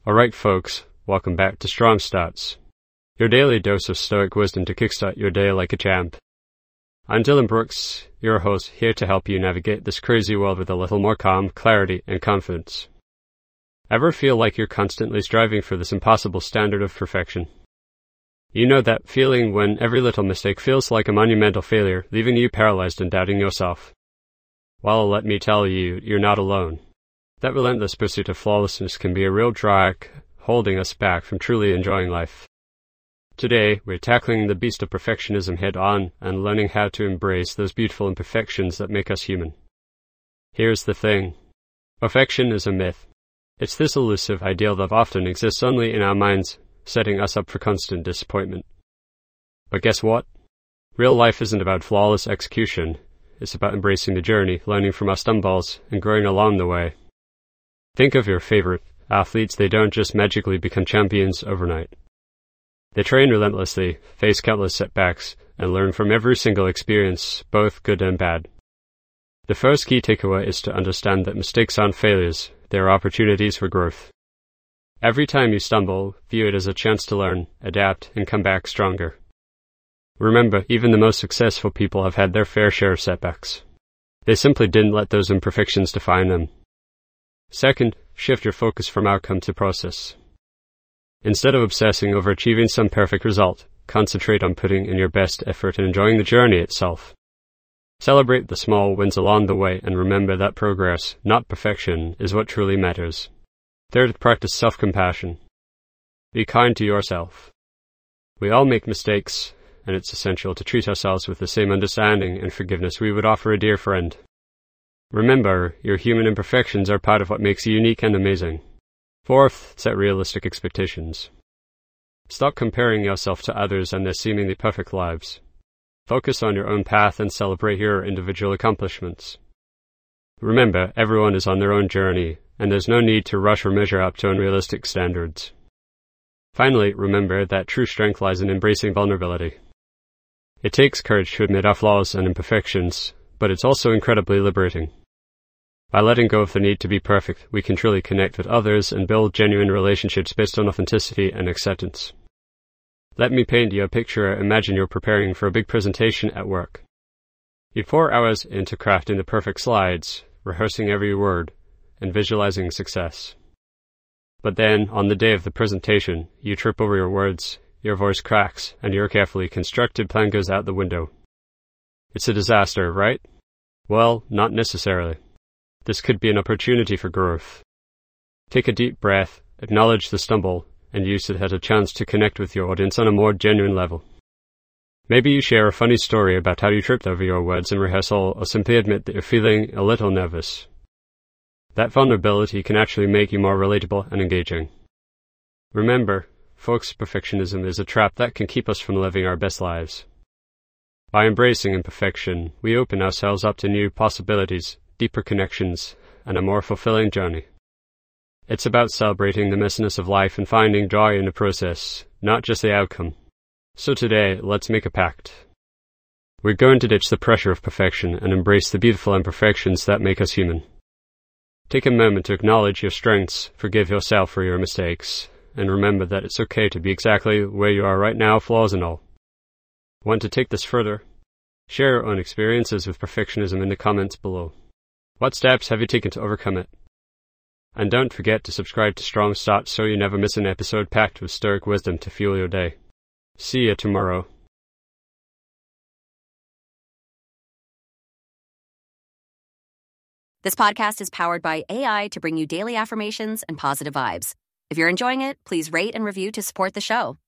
Alright folks, welcome back to Strong Starts, your daily dose of stoic wisdom to kickstart your day like a champ. I'm Dylan Brooks, your host, here to help you navigate this crazy world with a little more calm, clarity, and confidence. Ever feel like you're constantly striving for this impossible standard of perfection? You know that feeling when every little mistake feels like a monumental failure, leaving you paralyzed and doubting yourself? Well, let me tell you, you're not alone. That relentless pursuit of flawlessness can be a real drag, holding us back from truly enjoying life. Today, we're tackling the beast of perfectionism head-on and learning how to embrace those beautiful imperfections that make us human. Here's the thing. Perfection is a myth. It's this elusive ideal that often exists only in our minds, setting us up for constant disappointment. But guess what? Real life isn't about flawless execution. It's about embracing the journey, learning from our stumbles, and growing along the way. Think of your favorite athletes. They don't just magically become champions overnight. They train relentlessly, face countless setbacks, and learn from every single experience, both good and bad. The first key takeaway is to understand that mistakes aren't failures, they are opportunities for growth. Every time you stumble, view it as a chance to learn, adapt, and come back stronger. Remember, even the most successful people have had their fair share of setbacks. They simply didn't let those imperfections define them. Second, shift your focus from outcome to process. Instead of obsessing over achieving some perfect result, concentrate on putting in your best effort and enjoying the journey itself. Celebrate the small wins along the way and remember that progress, not perfection, is what truly matters. Third, practice self-compassion. Be kind to yourself. We all make mistakes, and it's essential to treat ourselves with the same understanding and forgiveness we would offer a dear friend. Remember, your human imperfections are part of what makes you unique and amazing. Fourth, set realistic expectations. Stop comparing yourself to others and their seemingly perfect lives. Focus on your own path and celebrate your individual accomplishments. Remember, everyone is on their own journey, and there's no need to rush or measure up to unrealistic standards. Finally, remember that true strength lies in embracing vulnerability. It takes courage to admit our flaws and imperfections, but it's also incredibly liberating. By letting go of the need to be perfect, we can truly connect with others and build genuine relationships based on authenticity and acceptance. Let me paint you a picture. Imagine you're preparing for a big presentation at work. You pour hours into crafting the perfect slides, rehearsing every word, and visualizing success. But then, on the day of the presentation, you trip over your words, your voice cracks, and your carefully constructed plan goes out the window. It's a disaster, right? Well, not necessarily. This could be an opportunity for growth. Take a deep breath, acknowledge the stumble, and use it as a chance to connect with your audience on a more genuine level. Maybe you share a funny story about how you tripped over your words in rehearsal, or simply admit that you're feeling a little nervous. That vulnerability can actually make you more relatable and engaging. Remember, folks, perfectionism is a trap that can keep us from living our best lives. By embracing imperfection, we open ourselves up to new possibilities, deeper connections, and a more fulfilling journey. It's about celebrating the messiness of life and finding joy in the process, not just the outcome. So today, let's make a pact. We're going to ditch the pressure of perfection and embrace the beautiful imperfections that make us human. Take a moment to acknowledge your strengths, forgive yourself for your mistakes, and remember that it's okay to be exactly where you are right now, flaws and all. Want to take this further? Share your own experiences with perfectionism in the comments below. What steps have you taken to overcome it? And don't forget to subscribe to Strong Start so you never miss an episode packed with stoic wisdom to fuel your day. See you tomorrow. This podcast is powered by AI to bring you daily affirmations and positive vibes. If you're enjoying it, please rate and review to support the show.